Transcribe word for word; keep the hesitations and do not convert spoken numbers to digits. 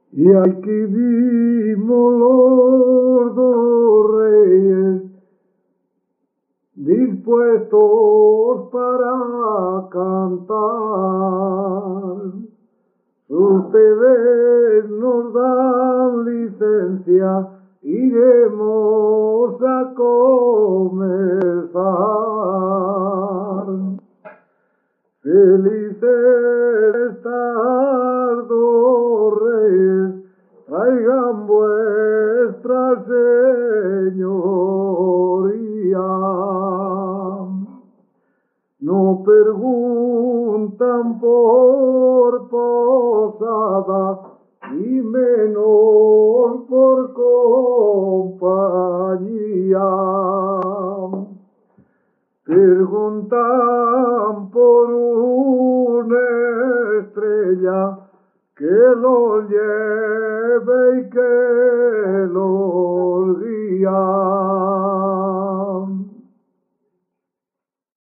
Y aquí vimos los dos reyes dispuestos para cantar. Ustedes nos dan licencia, iremos a comenzar. Felices estar dos reyes, traigan vuestra señoría. No preguntan por posada, y menos por compañía. Preguntan por una estrella que los lleve y que los guía.